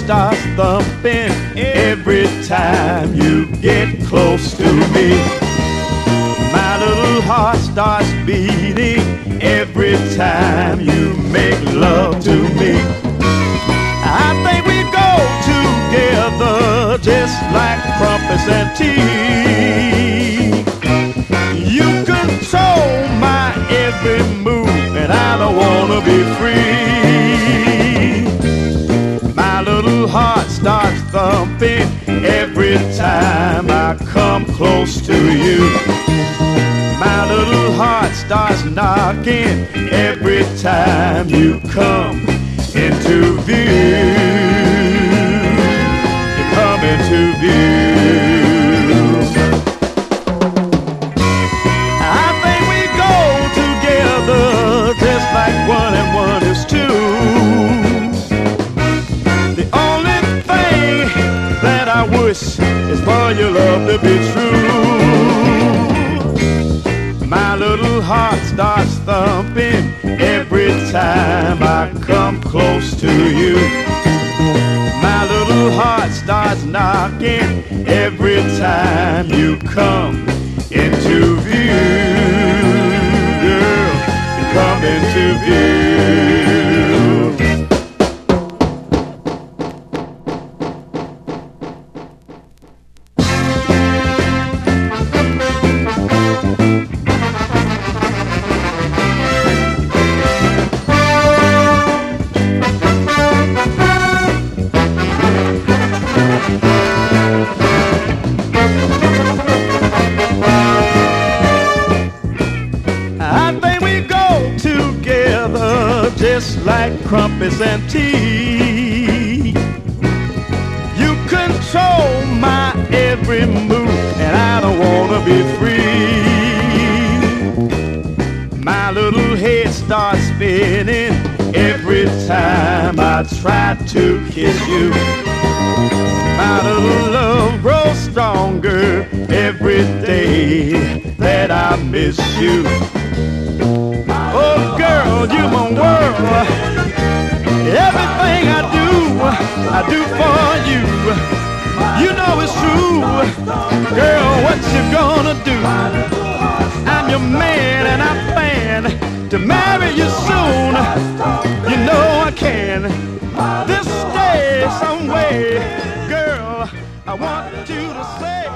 starts thumping every time you get close to me. My little heart starts beating every time you make love to me. I think we go together just like crumpets and tea. You control my every move, and I don't wanna be free. My little heart starts thumping every time I come close to you. My little heart starts knocking every time you come into view. You come into view. I think we go together just like 1 and 1 is 2. The only thing that I wish is for your love to be true. My little heart starts thumping every time I come close to you. My little heart starts knocking every time you come into view. Girl, you come into view. Just like crumpets and tea. You control my every move, and I don't wanna be free. My little head starts spinning every time I try to kiss you. My little love grows stronger every day that I miss you. Oh girl, you my world. Everything I do for you. You know it's true. Girl, what you gonna do? I'm your man and I plan to marry you soon. You know I can. This day some way, girl, I want you to say